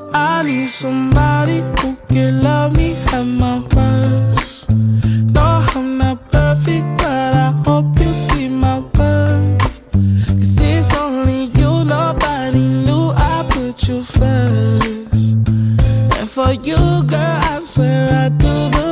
I need somebody who can love me at my worst. No, I'm not perfect, but I hope you see my worth. 'Cause it's only you, nobody knew I put you first. And for you, girl, I swear I do the